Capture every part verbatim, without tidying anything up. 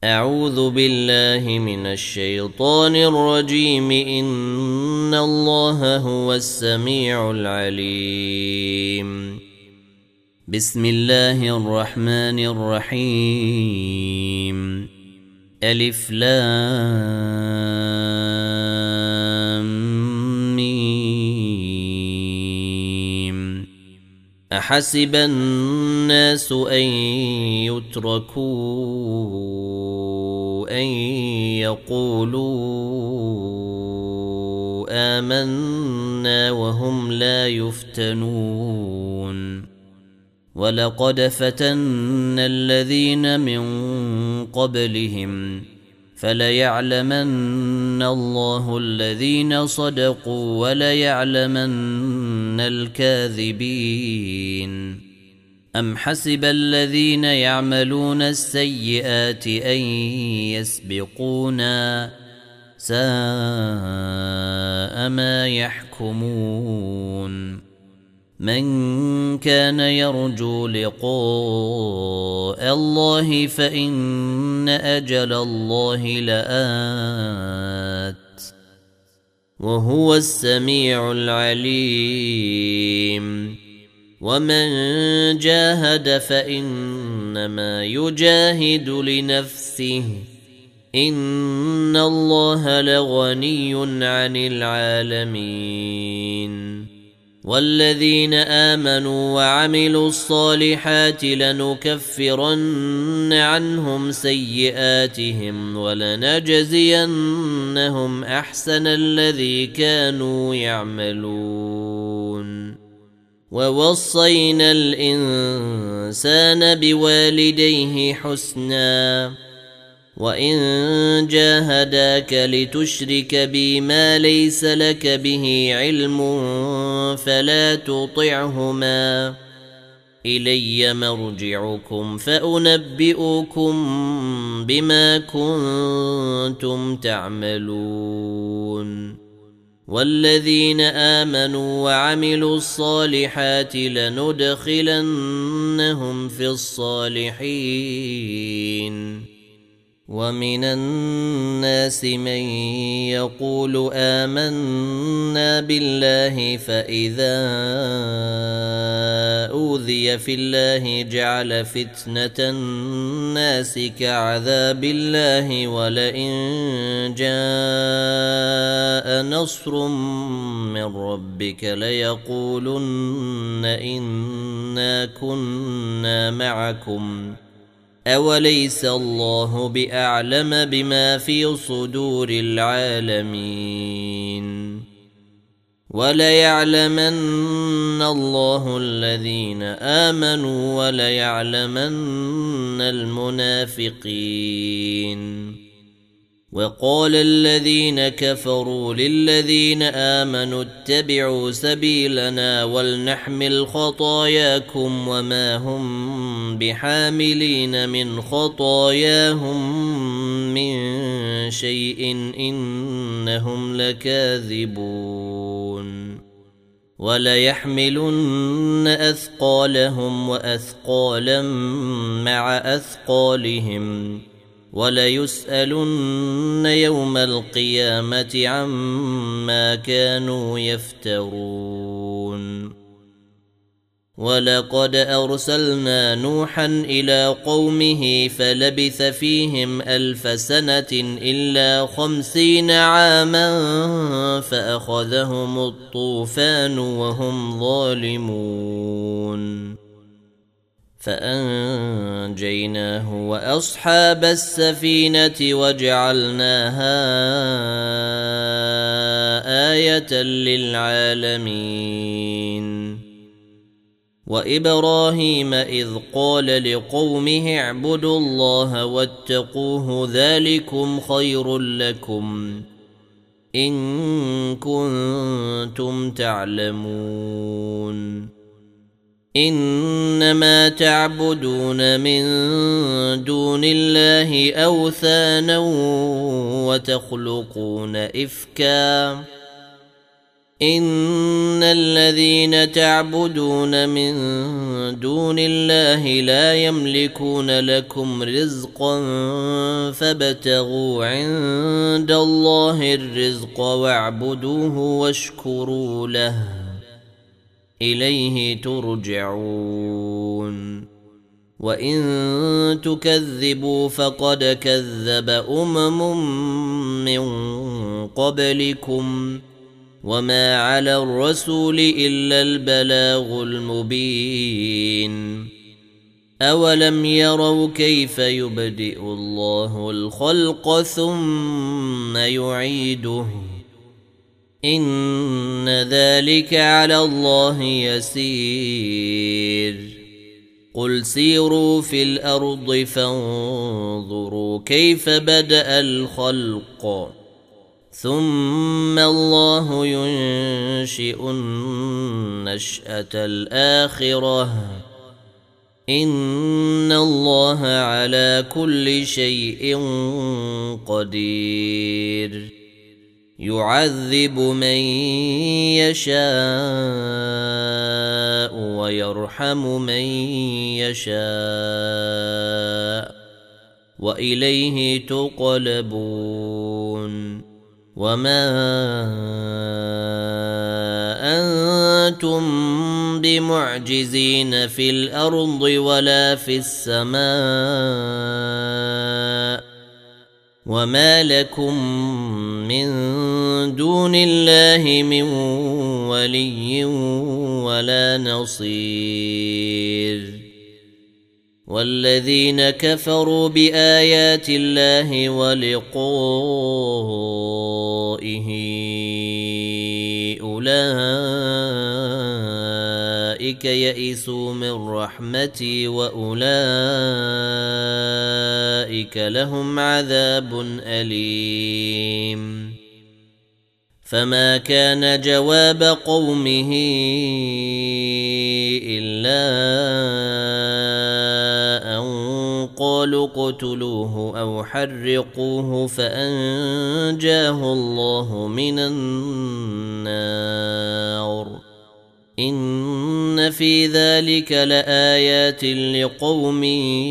أعوذ بالله من الشيطان الرجيم. إن الله هو السميع العليم. بسم الله الرحمن الرحيم. ألف لام ميم. أحسب الناس أن يتركوا أن يقولوا آمنا وهم لا يفتنون. ولقد فتنا الذين من قبلهم فليعلمن الله الذين صدقوا وليعلمن الكاذبين. أم حسب الذين يعملون السيئات أن يسبقونا ساء ما يحكمون. من كان يرجو لقاء الله فإن أجل الله لآت وهو السميع العليم. ومن جاهد فإنما يجاهد لنفسه إن الله لغني عن العالمين. والذين آمنوا وعملوا الصالحات لنكفرن عنهم سيئاتهم ولنجزينهم أحسن الذي كانوا يعملون. ووصينا الإنسان بوالديه حسنا وإن جاهداك لتشرك بي ما ليس لك به علم فلا تطعهما إلي مرجعكم فأنبئكم بما كنتم تعملون. والذين آمنوا وعملوا الصالحات لندخلنهم في الصالحين. ومن الناس من يقول آمنا بالله فإذا أوذي في الله جعل فتنة الناس كعذاب الله ولئن جاء نصر من ربك ليقولن إنا كنا معكم أوليس الله بأعلم بما في صدور العالمين. وليعلمن الله الذين آمنوا وليعلمن المنافقين. وقال الذين كفروا للذين آمنوا اتبعوا سبيلنا ولنحمل خطاياكم وما هم بحاملين من خطاياهم من شيء إنهم لكاذبون. وليحملن أثقالهم وأثقالا مع أثقالهم وليسألن يوم القيامة عما كانوا يفترون. ولقد أرسلنا نوحا إلى قومه فلبث فيهم ألف سنة إلا خمسين عاما فأخذهم الطوفان وهم ظالمون فأنجيناه وأصحاب السفينة وجعلناها آية للعالمين. وإبراهيم إذ قال لقومه اعبدوا الله واتقوه ذلكم خير لكم إن كنتم تعلمون. إنما تعبدون من دون الله أوثانا وتخلقون إفكا إن الذين تعبدون من دون الله لا يملكون لكم رزقا فابتغوا عند الله الرزق واعبدوه واشكروا له إليه ترجعون وإن تكذبوا فقد كذب أمم من قبلكم وما على الرسول إلا البلاغ المبين أولم يروا كيف يبدئ الله الخلق ثم يعيده إن ذلك على الله يسير قل سيروا في الأرض فانظروا كيف بدأ الخلق ثم الله ينشئ النشأة الآخرة إن الله على كل شيء قدير يعذب من يشاء ويرحم من يشاء وإليه تقلبون وما أنتم بمعجزين في الأرض ولا في السماء وما لكم من دون الله من ولي ولا نصير والذين كفروا بآيات الله ولقائه أولئك يئسوا من رحمتي وأولئك لهم عذاب أليم فما كان جواب قومه إلا أن قالوا اقتلوه أو حرقوه فأنجاه الله من النار إن في ذلك لآيات لقوم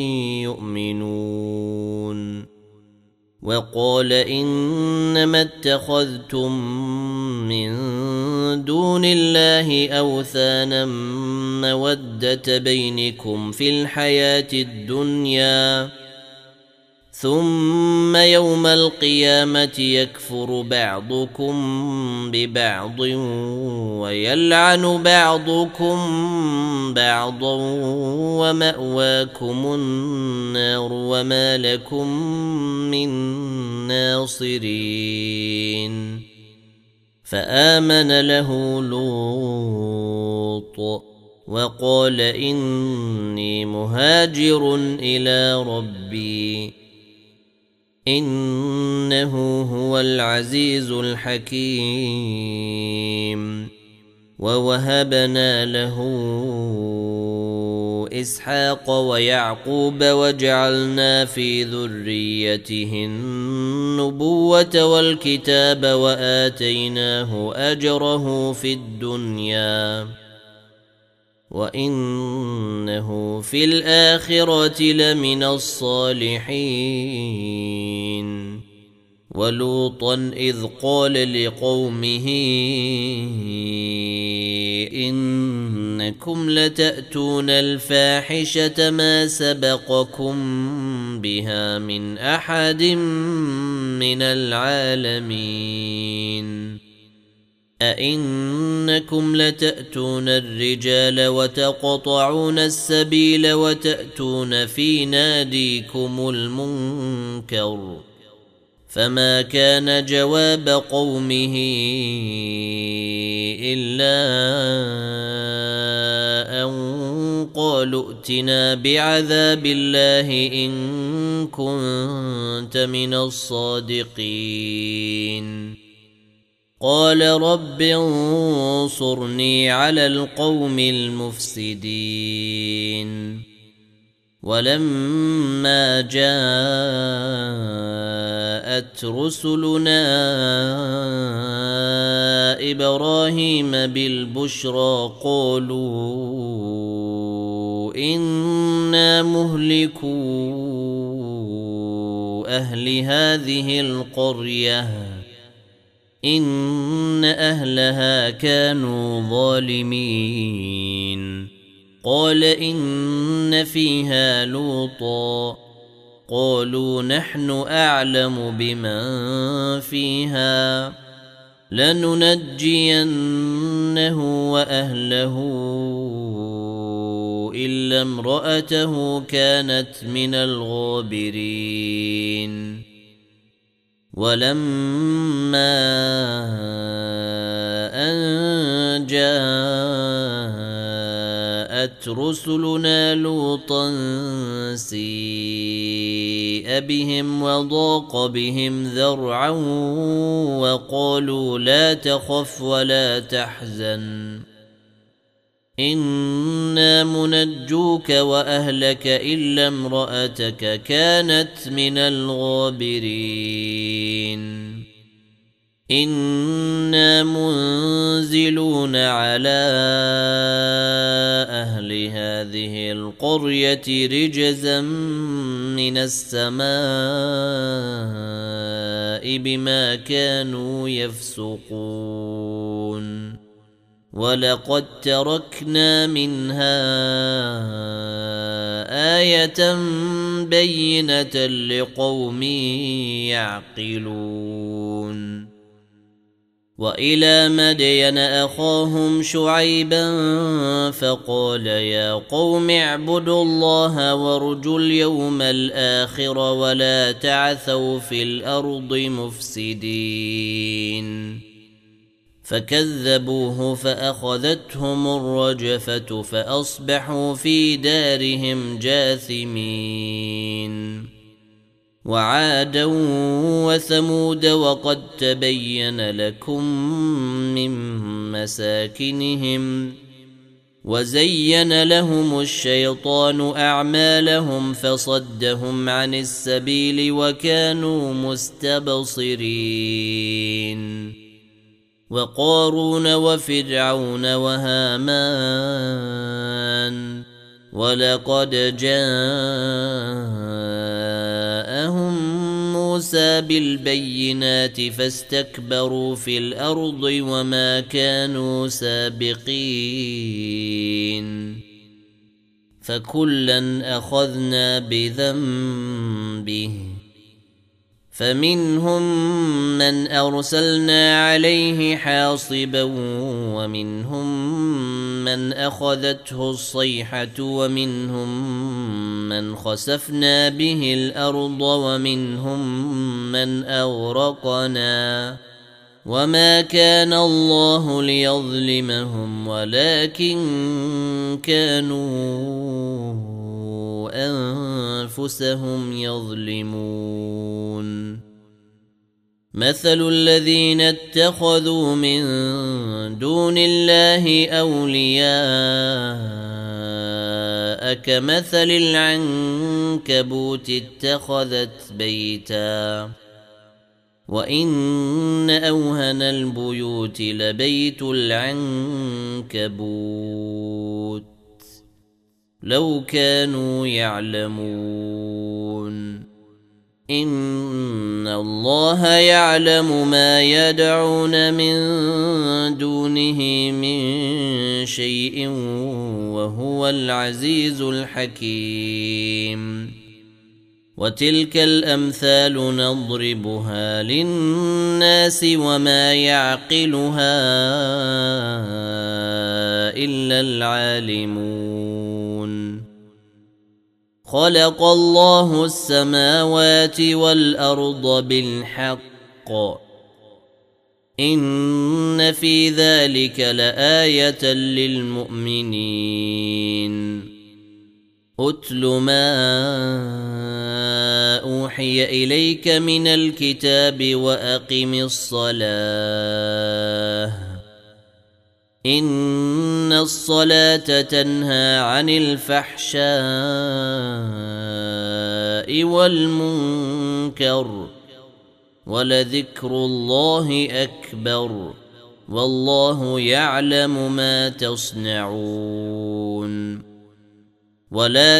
يؤمنون وقال إنما اتخذتم من دون الله أوثانا مودة بينكم في الحياة الدنيا ثم يوم القيامة يكفر بعضكم ببعض ويلعن بعضكم بعضا ومأواكم النار وما لكم من ناصرين فآمن له لوط وقال إني مهاجر إلى ربي إنه هو العزيز الحكيم ووهبنا له إسحاق ويعقوب وجعلنا في ذريته النبوة والكتاب وآتيناه أجره في الدنيا وإنه في الآخرة لمن الصالحين ولوطا إذ قال لقومه إنكم لتأتون الفاحشة ما سبقكم بها من أحد من العالمين أئنكم لتأتون الرجال وتقطعون السبيل وتأتون في ناديكم المنكر فما كان جواب قومه إلا أن قالوا ائتنا بعذاب الله إن كنت من الصادقين قال رب انصرني على القوم المفسدين ولما جاءت رسلنا إبراهيم بالبشرى قالوا إنا مهلكو أهل هذه القرية إن أهلها كانوا ظالمين قال إن فيها لوطا قالوا نحن أعلم بمن فيها لننجينه وأهله إلا امرأته كانت من الغابرين ولما أن جاءت رسلنا لوطا سيء بهم وضاق بهم ذرعا وقالوا لا تخف ولا تحزن إنا منجوك وأهلك إلا امرأتك كانت من الغابرين إنا منزلون على أهل هذه القرية رجزا من السماء بما كانوا يفسقون ولقد تركنا منها آية بينة لقوم يعقلون وإلى مدين أخاهم شعيبا فقال يا قوم اعبدوا الله وارجوا اليوم الآخر ولا تعثوا في الأرض مفسدين فكذبوه فأخذتهم الرجفة فأصبحوا في دارهم جاثمين وعادا وثمود وقد تبين لكم من مساكنهم وزين لهم الشيطان أعمالهم فصدهم عن السبيل وكانوا مستبصرين وقارون وفرعون وهامان ولقد جاءهم موسى بالبينات فاستكبروا في الأرض وما كانوا سابقين فكلا أخذنا بذنبه فمنهم من أرسلنا عليه حاصبا ومنهم من أخذته الصيحة ومنهم من خسفنا به الأرض ومنهم من أغرقنا وما كان الله ليظلمهم ولكن كانوا أنفسهم يظلمون مثل الذين اتخذوا من دون الله أولياء كمثل العنكبوت اتخذت بيتا وإن أوهن البيوت لبيت العنكبوت لو كانوا يعلمون إن الله يعلم ما يدعون من دونه من شيء وهو العزيز الحكيم وتلك الأمثال نضربها للناس وما يعقلها إلا العالمون خلق الله السماوات والأرض بالحق إن في ذلك لآية للمؤمنين أتل ما أوحي إليك من الكتاب وأقم الصلاة إن الصلاة تنهى عن الفحشاء والمنكر ولذكر الله أكبر والله يعلم ما تصنعون ولا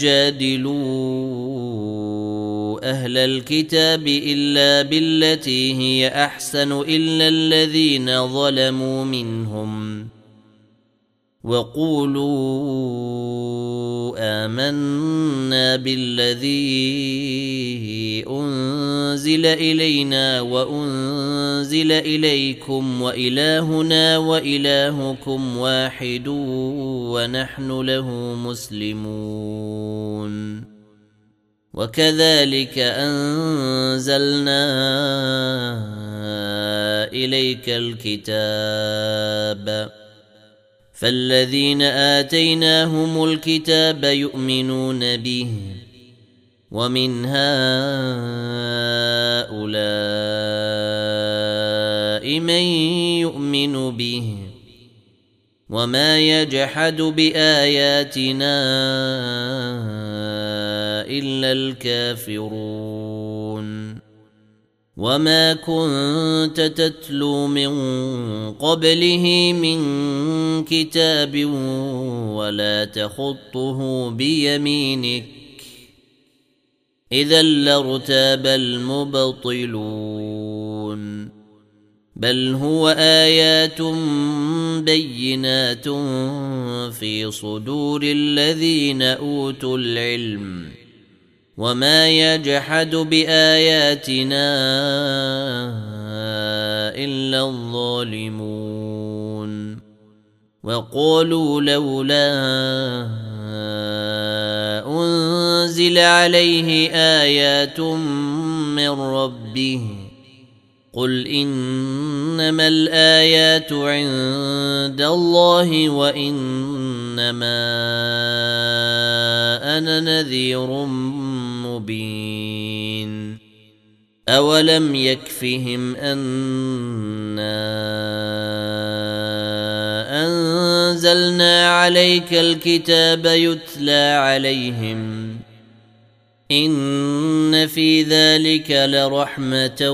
تجادلوا أهل الكتاب إلا بالتي هي أحسن إلا الذين ظلموا منهم وقولوا آمنا بالذي أنزل إلينا وأنزل إليكم وإلهنا وإلهكم واحد ونحن له مسلمون وكذلك أنزلنا إليك الكتاب فالذين آتيناهم الكتاب يؤمنون به ومن هؤلاء من يؤمن به وما يجحد بآياتنا إلا الكافرون وما كنت تتلو من قبله من كتاب ولا تخطه بيمينك إذا لارتاب المبطلون بل هو آيات بينات في صدور الذين أوتوا العلم وما يجحد بآياتنا إلا الظالمون وقالوا لولا أنزل عليه آيات من ربه قل إنما الآيات عند الله وإنما أنا نذير مبين أولم يكفهم أنا أنزلنا عليك الكتاب يتلى عليهم إن في ذلك لرحمة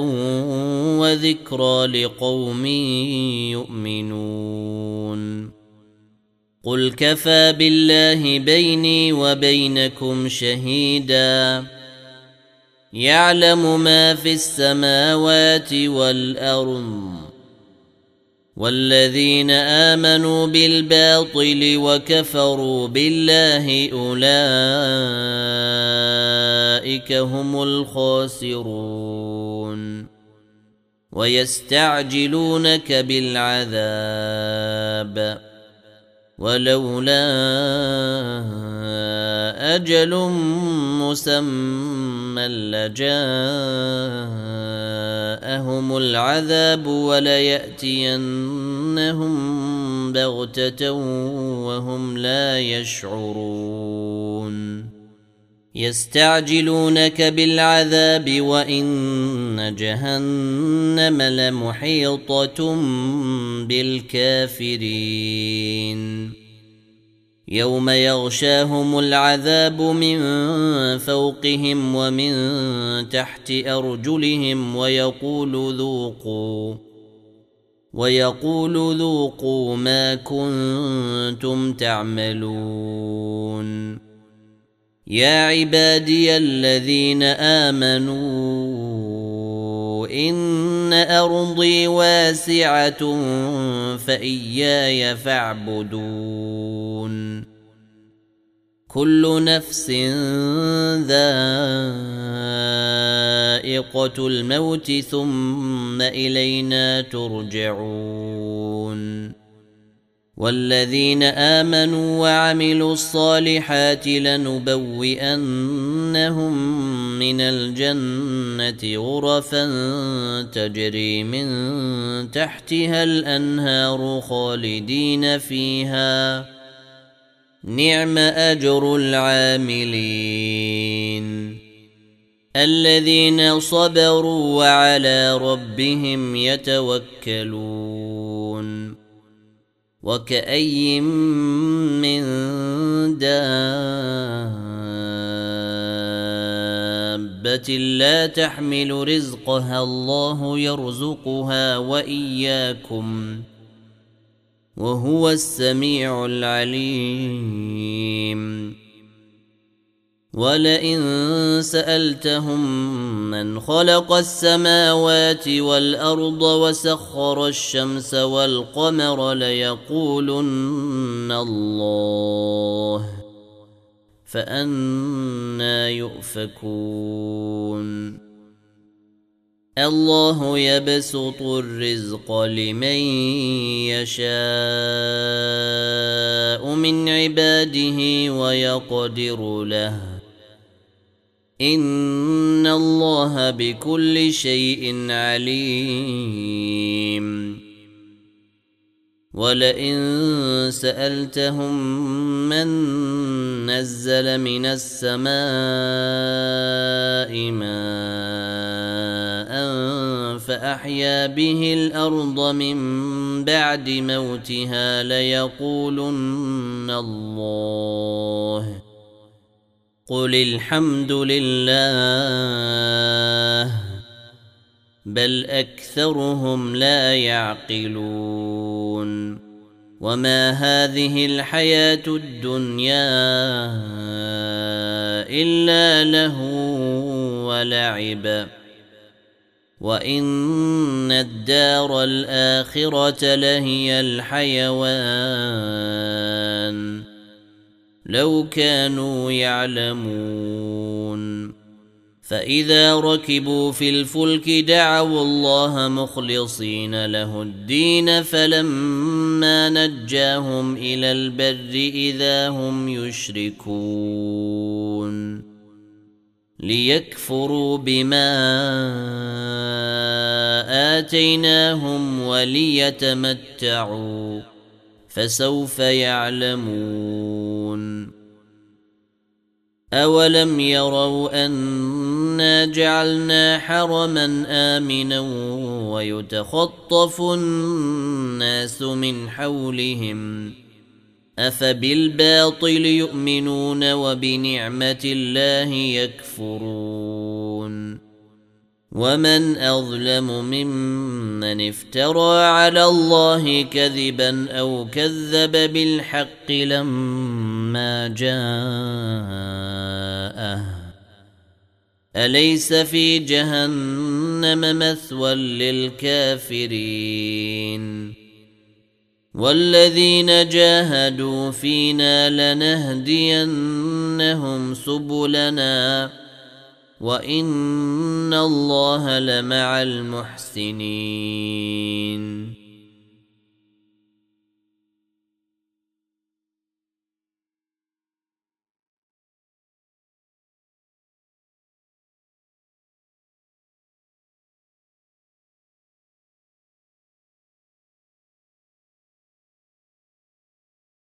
وذكرى لقوم يؤمنون قل كفى بالله بيني وبينكم شهيدا يعلم ما في السماوات والأرض والذين آمنوا بالباطل وكفروا بالله أولئك هم الخاسرون ويستعجلونك بالعذاب ولولا أجل مسمى لجاءهم العذاب وليأتينهم بغتة وهم لا يشعرون يستعجلونك بالعذاب وإن جهنم لمحيطة بالكافرين يوم يغشاهم العذاب من فوقهم ومن تحت أرجلهم ويقول ذوقوا ويقول ذوقوا ما كنتم تعملون يا عبادي الذين آمنوا إن أرضي واسعة فإياي فاعبدون كل نفس ذائقة الموت ثم إلينا ترجعون والذين آمنوا وعملوا الصالحات لنبوئنهم من الجنة غرفا تجري من تحتها الأنهار خالدين فيها نعم أجر العاملين الذين صبروا وعلى ربهم يتوكلون وكأي من دابة لا تحمل رزقها الله يرزقها وإياكم وهو السميع العليم. ولئن سألتهم من خلق السماوات والأرض وسخر الشمس والقمر ليقولن الله، فأنى يؤفكون. الله يبسط الرزق لمن يشاء من عباده ويقدر له، إن الله بكل شيء عليم. ولئن سألتهم من نزل من السماء ماء فأحيا به الأرض من بعد موتها ليقولن الله، قل الحمد لله، بل أكثرهم لا يعقلون. وما هذه الحياة الدنيا إلا لهو ولعب، وإن الدار الآخرة لهي الحيوان لو كانوا يعلمون. فإذا ركبوا في الفلك دعوا الله مخلصين له الدين فلما نجاهم إلى البر إذا هم يشركون، ليكفروا بما آتيناهم وليتمتعوا فسوف يعلمون. أولم يروا أنا جعلنا حرما آمنا ويتخطف الناس من حولهم، أفبالباطل يؤمنون وبنعمة الله يكفرون. ومن أظلم ممن افترى على الله كذبا أو كذب بالحق لما جاءه، أليس في جهنم مثوى للكافرين؟ والذين جاهدوا فينا لنهدينهم سبلنا وإن الله لمع المحسنين.